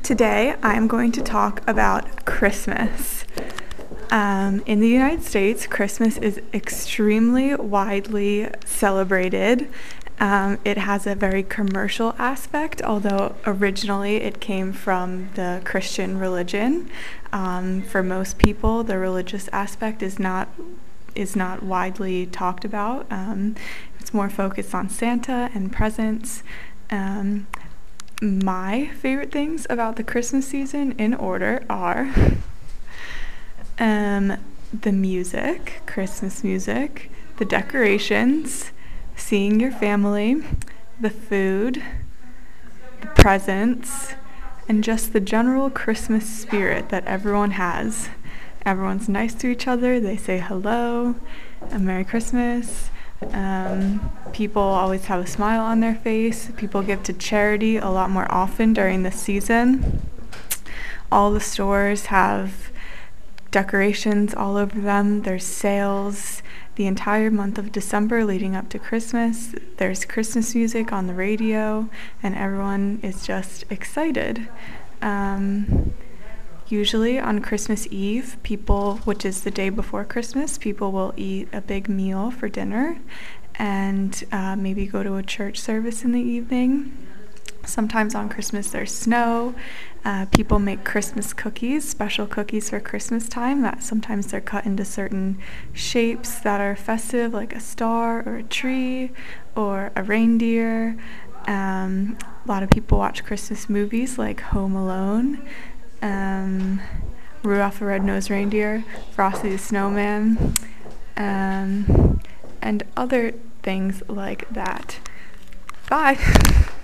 Today, I'm going to talk about Christmas. In the United States, Christmas is extremely widely celebrated. It has a very commercial aspect, although originally it came from the Christian religion. For most people, the religious aspect is not widely talked about. It's more focused on Santa and presents. My favorite things about the Christmas season, in order, are the music, Christmas music, the decorations, seeing your family, the food, the presents, and just the general Christmas spirit that everyone has. Everyone's nice to each other. They say hello, and Merry Christmas. People always have a smile on their face. People give to charity a lot more often during the season. All the stores have decorations all over them. There's sales the entire month of December leading up to Christmas. There's Christmas music on the radio, and everyone is just excited. Usually on Christmas Eve, which is the day before Christmas, people will eat a big meal for dinner and maybe go to a church service in the evening. Sometimes on Christmas there's snow. People make Christmas cookies, special cookies for Christmas time. That sometimes they're cut into certain shapes that are festive, like a star or a tree or a reindeer. A lot of people watch Christmas movies like Home Alone, Rudolph the Red-Nosed Reindeer, Frosty the Snowman, and other things like that. Bye!